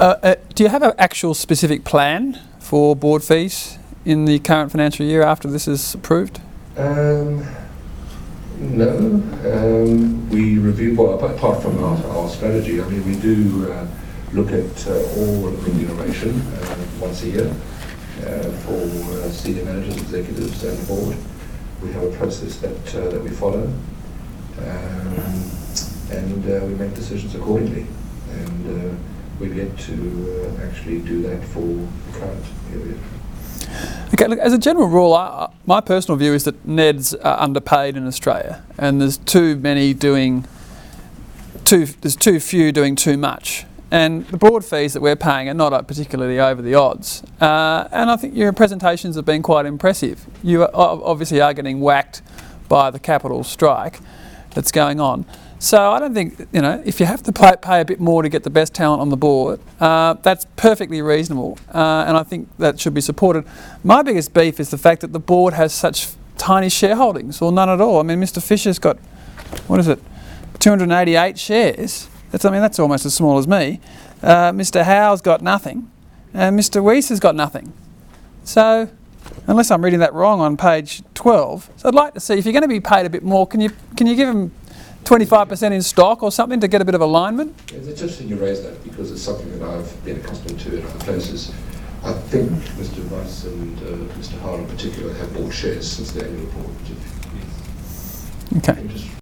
Do you have an actual specific plan for board fees in the current financial year after this is approved? No. We review, well, apart from our strategy, I mean, we do look at all remuneration once a year for senior managers, executives and the board. We have a process that we follow, and we make decisions accordingly. And we've yet to actually do that for the current period. Okay, look, as a general rule, my personal view is that NEDs are underpaid in Australia, and there's there's too few doing too much. And the board fees that we're paying are not particularly over the odds. And I think your presentations have been quite impressive. You obviously are getting whacked by the capital strike that's going on. So I don't think, if you have to pay a bit more to get the best talent on the board, that's perfectly reasonable, and I think that should be supported. My biggest beef is the fact that the board has such tiny shareholdings, or none at all. I mean, Mr. Fisher's got, 288 shares. That's almost as small as me. Mr. Howe's got nothing, and Mr. Weiss has got nothing. So, unless I'm reading that wrong on page 12, so I'd like to see, if you're going to be paid a bit more, can you give him 25% in stock or something to get a bit of alignment? It's interesting you raise that, because it's something that I've been accustomed to in other places. I think Mr. Weiss and Mr. Howell in particular have bought shares since the annual report. Okay.